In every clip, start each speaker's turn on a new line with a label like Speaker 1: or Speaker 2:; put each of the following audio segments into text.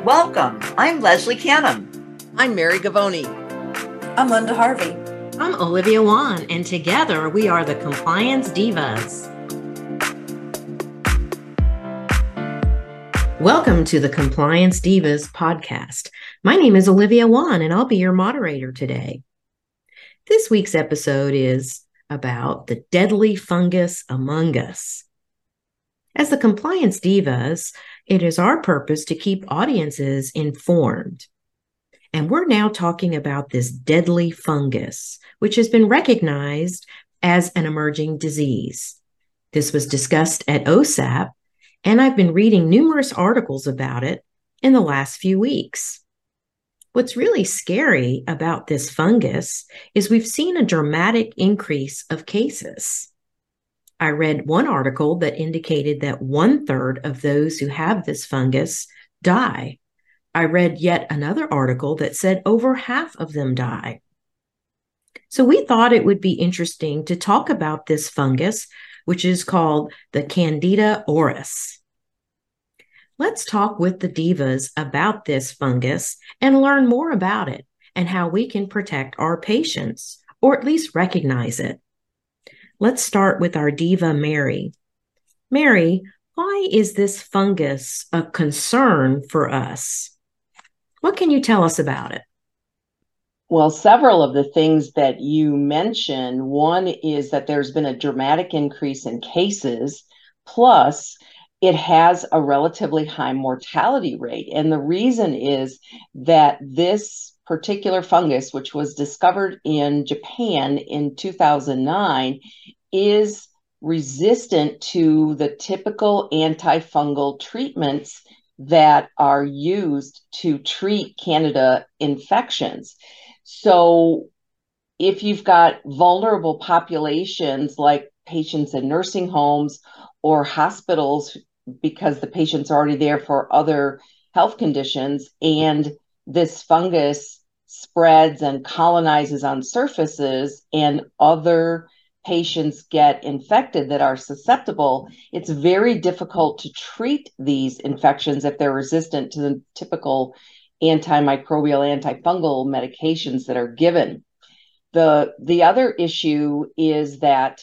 Speaker 1: Welcome. I'm Leslie Canham.
Speaker 2: I'm Mary Gavoni.
Speaker 3: I'm Linda Harvey.
Speaker 4: I'm Olivia Wan, and together we are the Compliance Divas. Welcome to the Compliance Divas podcast. My name is Olivia Wan, and I'll be your moderator today. This week's episode is about the deadly fungus among us. As the Compliance Divas, it is our purpose to keep audiences informed. And we're now talking about this deadly fungus, which has been recognized as an emerging disease. This was discussed at OSAP, and I've been reading numerous articles about it in the last few weeks. What's really scary about this fungus is we've seen a dramatic increase of cases. I read one article that indicated that 1/3 of those who have this fungus die. I read yet another article that said over half of them die. So we thought it would be interesting to talk about this fungus, which is called the Candida auris. Let's talk with the divas about this fungus and learn more about it and how we can protect our patients, or at least recognize it. Let's start with our diva, Mary. Mary, why is this fungus a concern for us? What can you tell us about it?
Speaker 2: Well, several of the things that you mentioned, one is that there's been a dramatic increase in cases, plus it has a relatively high mortality rate. And the reason is that this particular fungus, which was discovered in Japan in 2009, is resistant to the typical antifungal treatments that are used to treat Candida infections. So if you've got vulnerable populations like patients in nursing homes or hospitals, because the patient's already there for other health conditions, and this fungus spreads and colonizes on surfaces and other patients get infected that are susceptible, it's very difficult to treat these infections if they're resistant to the typical antimicrobial, antifungal medications that are given. The other issue is that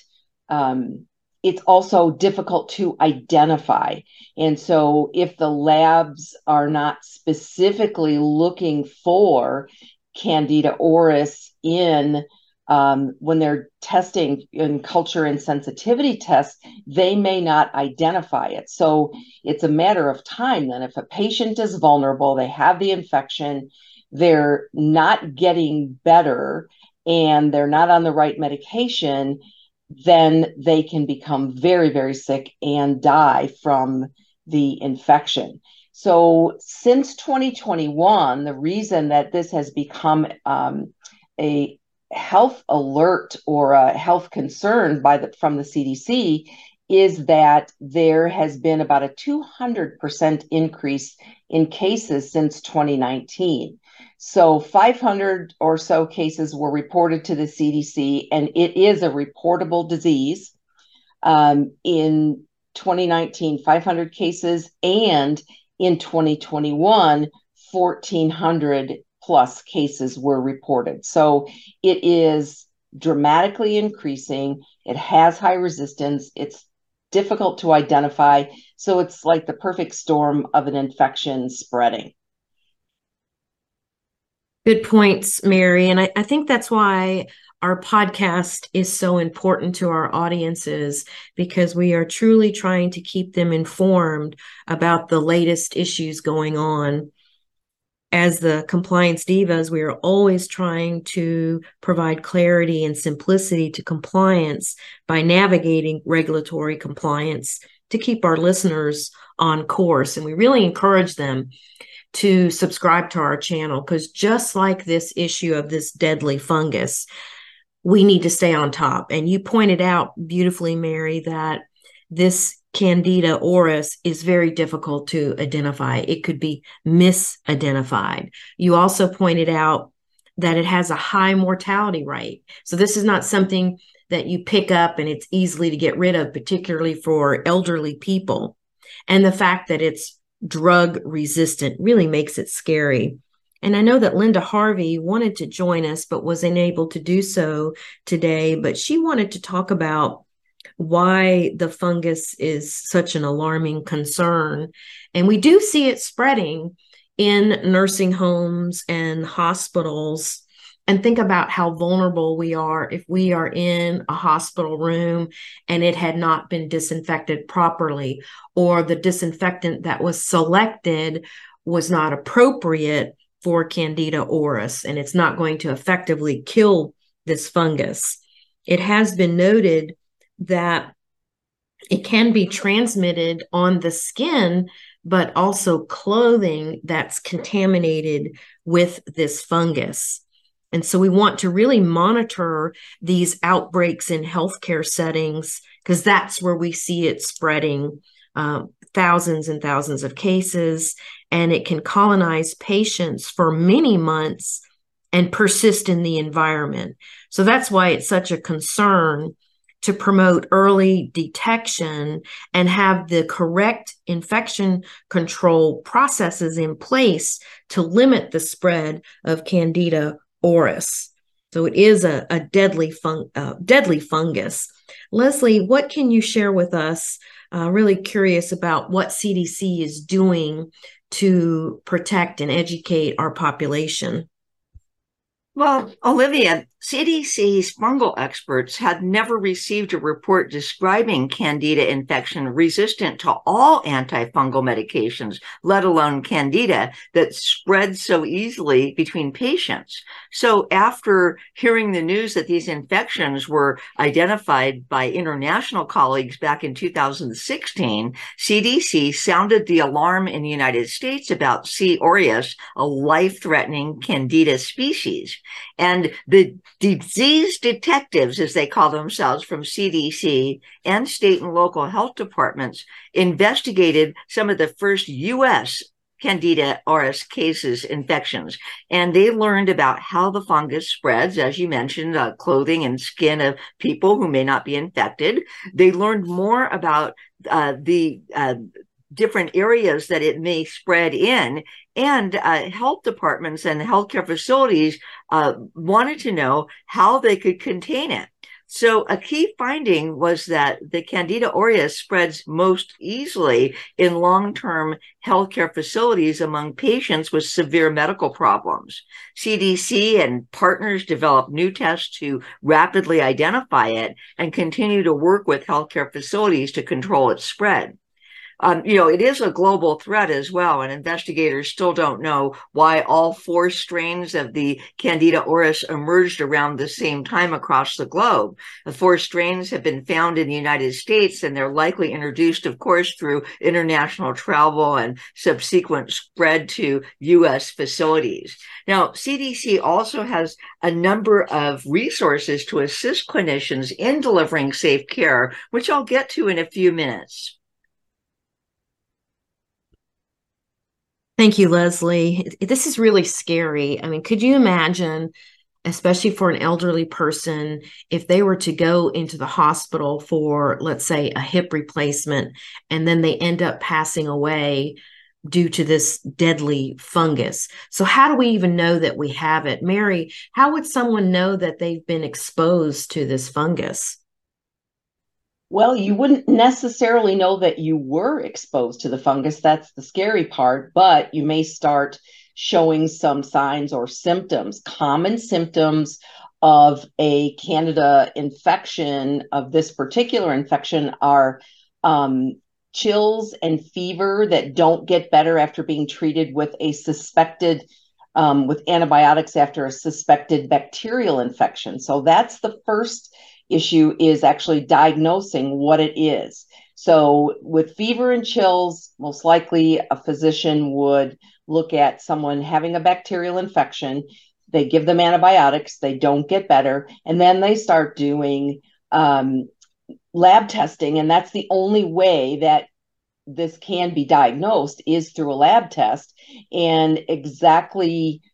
Speaker 2: it's also difficult to identify. And so if the labs are not specifically looking for Candida auris in when they're testing in culture and sensitivity tests, they may not identify it. So it's a matter of time then. If a patient is vulnerable, they have the infection, they're not getting better, and they're not on the right medication, then they can become very, very sick and die from the infection. So since 2021, the reason that this has become a health alert or a health concern from the CDC is that there has been about a 200% increase in cases since 2019. So 500 or so cases were reported to the CDC, and it is a reportable disease. In 2019, 500 cases, and in 2021, 1,400 plus cases were reported. So it is dramatically increasing. It has high resistance. It's difficult to identify. So it's like the perfect storm of an infection spreading.
Speaker 4: Good points, Mary. And I think that's why our podcast is so important to our audiences, because we are truly trying to keep them informed about the latest issues going on. As the Compliance Divas, we are always trying to provide clarity and simplicity to compliance by navigating regulatory compliance to keep our listeners on course. And we really encourage them to subscribe to our channel, because just like this issue of this deadly fungus, we need to stay on top. And you pointed out beautifully, Mary, that this Candida auris is very difficult to identify. It could be misidentified. You also pointed out that it has a high mortality rate. So this is not something that you pick up and it's easily to get rid of, particularly for elderly people. And the fact that it's drug resistant really makes it scary. And I know that Linda Harvey wanted to join us, but was unable to do so today. But she wanted to talk about why the fungus is such an alarming concern. And we do see it spreading in nursing homes and hospitals. And think about how vulnerable we are if we are in a hospital room and it had not been disinfected properly, or the disinfectant that was selected was not appropriate for Candida auris, and it's not going to effectively kill this fungus. It has been noted that it can be transmitted on the skin, but also clothing that's contaminated with this fungus. And so we want to really monitor these outbreaks in healthcare settings, because that's where we see it spreading, thousands and thousands of cases, and it can colonize patients for many months and persist in the environment. So that's why it's such a concern to promote early detection and have the correct infection control processes in place to limit the spread of Candida auris. So it is a deadly fungus. Leslie, what can you share with us? Really curious about what CDC is doing to protect and educate our population.
Speaker 1: Well, Olivia, CDC's fungal experts had never received a report describing Candida infection resistant to all antifungal medications, let alone Candida, that spread so easily between patients. So after hearing the news that these infections were identified by international colleagues back in 2016, CDC sounded the alarm in the United States about C. aureus, a life-threatening Candida species. And the disease detectives, as they call themselves, from CDC and state and local health departments investigated some of the first U.S. Candida auris cases, infections, and they learned about how the fungus spreads, as you mentioned, clothing and skin of people who may not be infected. They learned more about the different areas that it may spread in, and health departments and healthcare facilities wanted to know how they could contain it. So a key finding was that the Candida auris spreads most easily in long-term healthcare facilities among patients with severe medical problems. CDC and partners developed new tests to rapidly identify it and continue to work with healthcare facilities to control its spread. It is a global threat as well, and investigators still don't know why all 4 strains of the Candida auris emerged around the same time across the globe. The 4 strains have been found in the United States, and they're likely introduced, of course, through international travel and subsequent spread to U.S. facilities. Now, CDC also has a number of resources to assist clinicians in delivering safe care, which I'll get to in a few minutes.
Speaker 4: Thank you, Leslie. This is really scary. I mean, could you imagine, especially for an elderly person, if they were to go into the hospital for, let's say, a hip replacement, and then they end up passing away due to this deadly fungus? So how do we even know that we have it? Mary, how would someone know that they've been exposed to this fungus?
Speaker 2: Well, you wouldn't necessarily know that you were exposed to the fungus. That's the scary part, but you may start showing some signs or symptoms. Common symptoms of a Candida infection, of this particular infection, are chills and fever that don't get better after being treated with a suspected with antibiotics after a suspected bacterial infection. So that's the first issue, is actually diagnosing what it is. So with fever and chills, most likely a physician would look at someone having a bacterial infection. They give them antibiotics, they don't get better, and then they start doing lab testing, and that's the only way that this can be diagnosed, is through a lab test. And exactly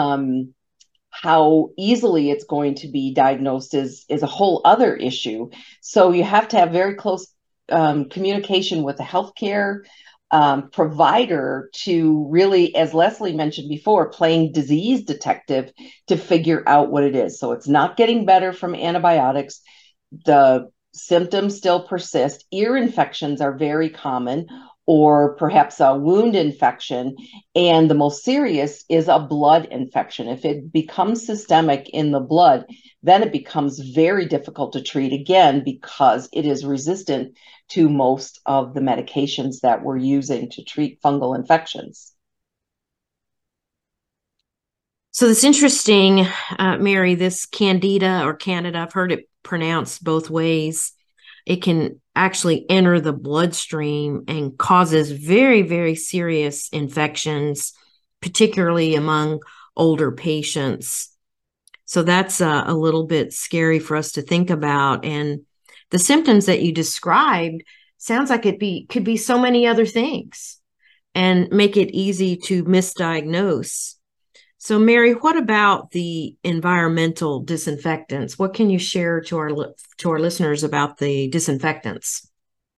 Speaker 2: how easily it's going to be diagnosed is a whole other issue. So you have to have very close communication with the healthcare provider to really, as Leslie mentioned before, playing disease detective to figure out what it is. So it's not getting better from antibiotics. The symptoms still persist. Ear infections are very common, or perhaps a wound infection. And the most serious is a blood infection. If it becomes systemic in the blood, then it becomes very difficult to treat again because it is resistant to most of the medications that we're using to treat fungal infections.
Speaker 4: So it's interesting, Mary, this Candida or Candida, I've heard it pronounced both ways. It can actually enter the bloodstream and causes very, very serious infections, particularly among older patients. So that's a little bit scary for us to think about. And the symptoms that you described sounds like could be so many other things and make it easy to misdiagnose. So, Mary, what about the environmental disinfectants? What can you share to our listeners about the disinfectants?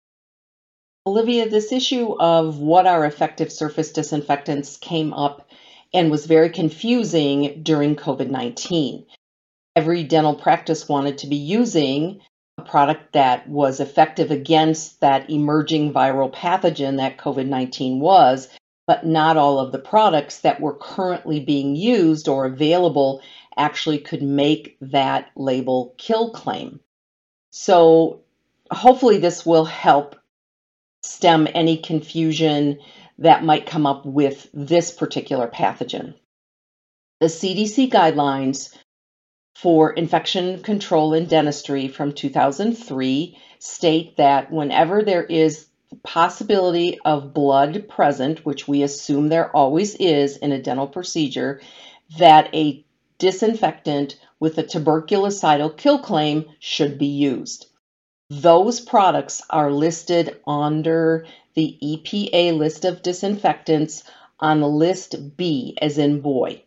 Speaker 2: Olivia, this issue of what are effective surface disinfectants came up and was very confusing during COVID-19. Every dental practice wanted to be using a product that was effective against that emerging viral pathogen that COVID-19 was, but not all of the products that were currently being used or available actually could make that label kill claim. So hopefully this will help stem any confusion that might come up with this particular pathogen. The CDC guidelines for infection control in dentistry from 2003 state that whenever there is the possibility of blood present, which we assume there always is in a dental procedure, that a disinfectant with a tuberculocidal kill claim should be used. Those products are listed under the EPA list of disinfectants on the list B, as in boy.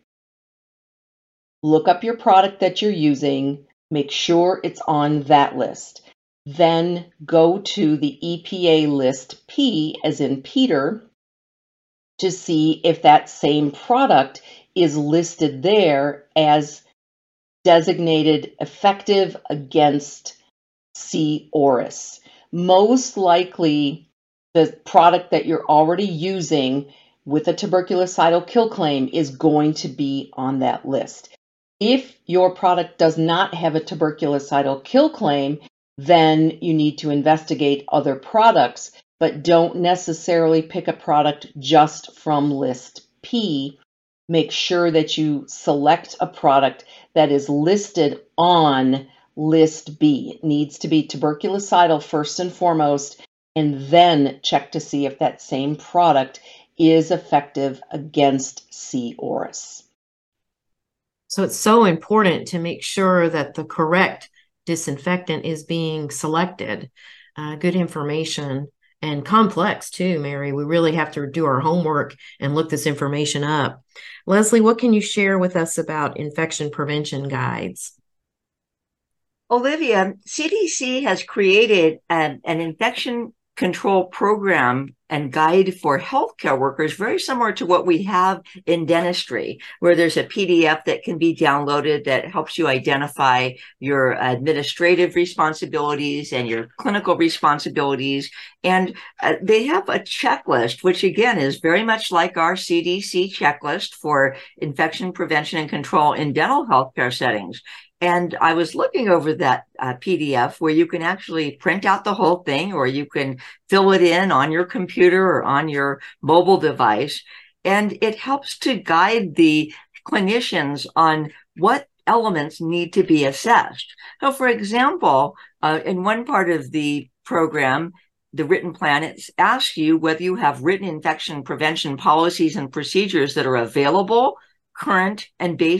Speaker 2: Look up your product that you're using, make sure it's on that list. Then go to the EPA list P, as in Peter, to see if that same product is listed there as designated effective against C. auris. Most likely, the product that you're already using with a tuberculocidal kill claim is going to be on that list. If your product does not have a tuberculocidal kill claim, then you need to investigate other products, but don't necessarily pick a product just from list P. Make sure that you select a product that is listed on list B. It needs to be tuberculocidal first and foremost, and then check to see if that same product is effective against C. auris.
Speaker 4: So it's so important to make sure that the correct disinfectant is being selected. Good information and complex too, Mary. We really have to do our homework and look this information up. Leslie, what can you share with us about infection prevention guides?
Speaker 1: Olivia, CDC has created an infection control program and guide for healthcare workers, very similar to what we have in dentistry, where there's a PDF that can be downloaded that helps you identify your administrative responsibilities and your clinical responsibilities. And they have a checklist, which again is very much like our CDC checklist for infection prevention and control in dental healthcare settings. And I was looking over that PDF where you can actually print out the whole thing, or you can fill it in on your computer or on your mobile device. And it helps to guide the clinicians on what elements need to be assessed. So, for example, in one part of the program, the written plan, it asks you whether you have written infection prevention policies and procedures that are available, current, and based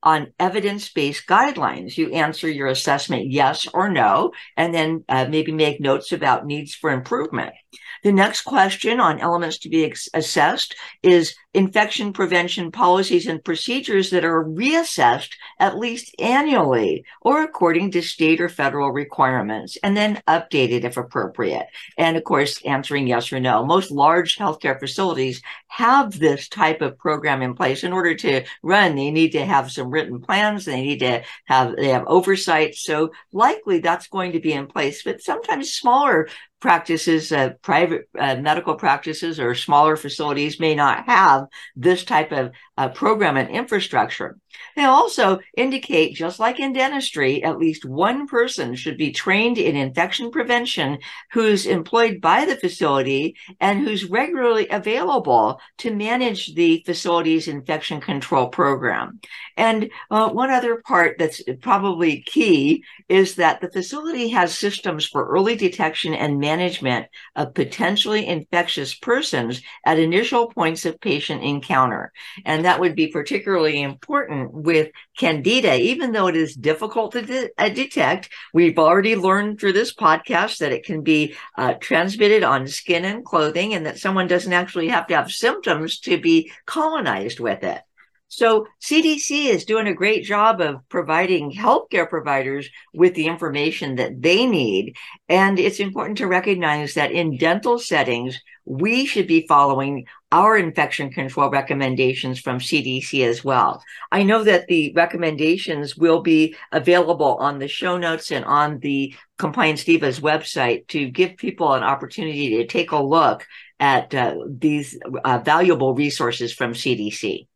Speaker 1: on evidence-based guidelines. You answer your assessment yes or no, and then maybe make notes about needs for improvement. The next question on elements to be assessed is infection prevention policies and procedures that are reassessed at least annually or according to state or federal requirements, and then updated if appropriate. And of course, answering yes or no. Most large healthcare facilities have this type of program in place. In order to run, they need to have some written plans. They have oversight. So likely that's going to be in place, but sometimes smaller practices, private medical practices or smaller facilities may not have this type of program and infrastructure. They also indicate, just like in dentistry, at least one person should be trained in infection prevention who's employed by the facility and who's regularly available to manage the facility's infection control program. And one other part that's probably key is that the facility has systems for early detection and management of potentially infectious persons at initial points of patient encounter. And that would be particularly important with Candida, even though it is difficult to detect. We've already learned through this podcast that it can be transmitted on skin and clothing, and that someone doesn't actually have to have symptoms to be colonized with it. So CDC is doing a great job of providing healthcare providers with the information that they need. And it's important to recognize that in dental settings, we should be following our infection control recommendations from CDC as well. I know that the recommendations will be available on the show notes and on the Compliance Divas website to give people an opportunity to take a look at these valuable resources from CDC.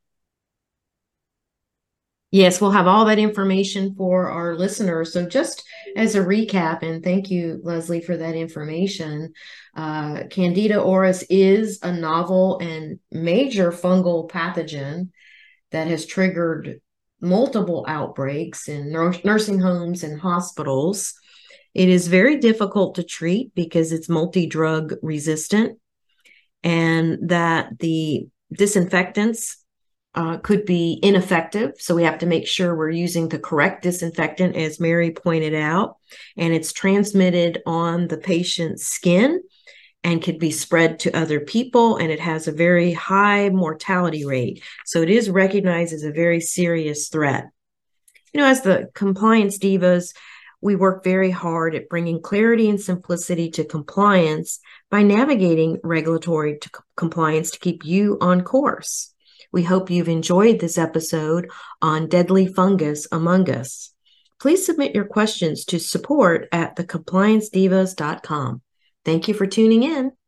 Speaker 4: Yes, we'll have all that information for our listeners. So just as a recap, and thank you, Leslie, for that information, Candida auris is a novel and major fungal pathogen that has triggered multiple outbreaks in nursing homes and hospitals. It is very difficult to treat because it's multi-drug resistant, and that the disinfectants could be ineffective. So we have to make sure we're using the correct disinfectant, as Mary pointed out, and it's transmitted on the patient's skin and could be spread to other people, and it has a very high mortality rate. So it is recognized as a very serious threat. You know, as the Compliance Divas, we work very hard at bringing clarity and simplicity to compliance by navigating regulatory compliance to keep you on course. We hope you've enjoyed this episode on deadly fungus among us. Please submit your questions to support@thecompliancedivas.com. Thank you for tuning in.